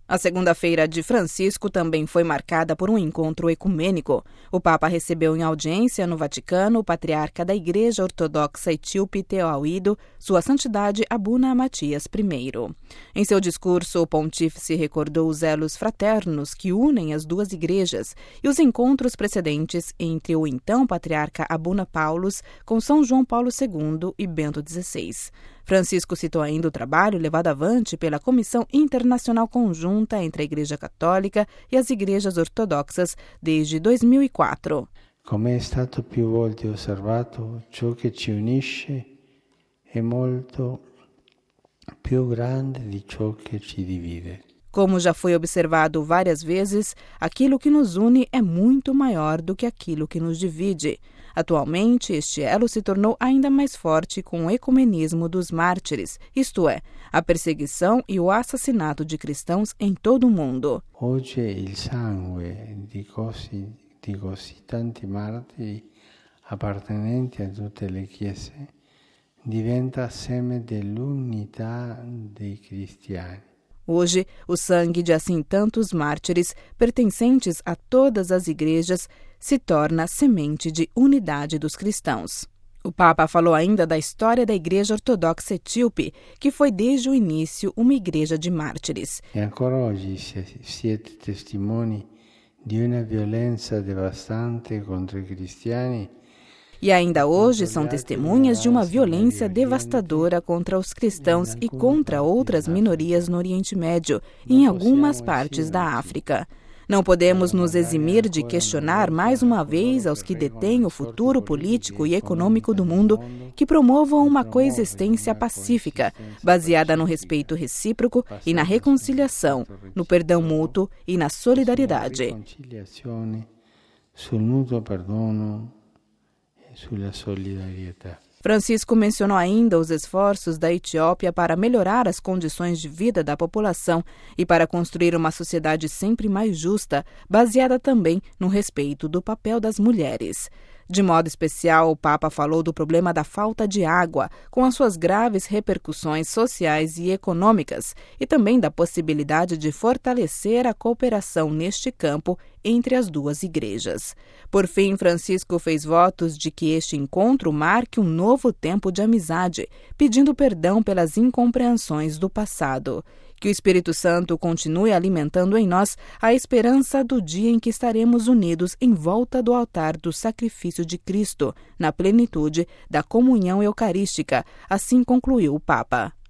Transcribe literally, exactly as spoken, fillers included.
A segunda-feira de Francisco também foi marcada por um encontro ecumênico. O Papa recebeu em audiência no Vaticano o patriarca da Igreja Ortodoxa Etíope Teoído, Sua Santidade Abuna Matias I. Em seu discurso, o pontífice recordou os elos fraternos que unem as duas igrejas e os encontros precedentes entre o então patriarca Abuna Paulus com São João Paulo segundo e Bento dezesseis. Francisco citou ainda o trabalho levado avante pela Comissão Internacional Conjunta entre a Igreja Católica e as igrejas ortodoxas desde dois mil e quatro. Come è stato più volte osservato, ciò che ci unisce è molto più grande di ciò che ci divide. Como já foi observado várias vezes, aquilo que nos une é muito maior do que aquilo que nos divide. Atualmente, este elo se tornou ainda mais forte com o ecumenismo dos mártires, isto é, a perseguição e o assassinato de cristãos em todo o mundo. Hoje, il sangue di così, di così tanti martiri appartenenti a tutte le chiese diventa seme dell'unità dei cristiani. Hoje, o sangue de assim tantos mártires, pertencentes a todas as igrejas, se torna semente de unidade dos cristãos. O Papa falou ainda da história da Igreja Ortodoxa Etíope, que foi desde o início uma igreja de mártires. E ancora oggi siete testimoni di una violenza devastante contro i cristiani. E ainda hoje são testemunhas de uma violência devastadora contra os cristãos e contra outras minorias no Oriente Médio e em algumas partes da África. Não podemos nos eximir de questionar mais uma vez aos que detêm o futuro político e econômico do mundo que promovam uma coexistência pacífica, baseada no respeito recíproco e na reconciliação, no perdão mútuo e na solidariedade. Francisco mencionou ainda os esforços da Etiópia para melhorar as condições de vida da população e para construir uma sociedade sempre mais justa, baseada também no respeito do papel das mulheres. De modo especial, o Papa falou do problema da falta de água, com as suas graves repercussões sociais e econômicas, e também da possibilidade de fortalecer a cooperação neste campo entre as duas igrejas. Por fim, Francisco fez votos de que este encontro marque um novo tempo de amizade, pedindo perdão pelas incompreensões do passado. Que o Espírito Santo continue alimentando em nós a esperança do dia em que estaremos unidos em volta do altar do sacrifício de Cristo, na plenitude da comunhão eucarística, assim concluiu o Papa.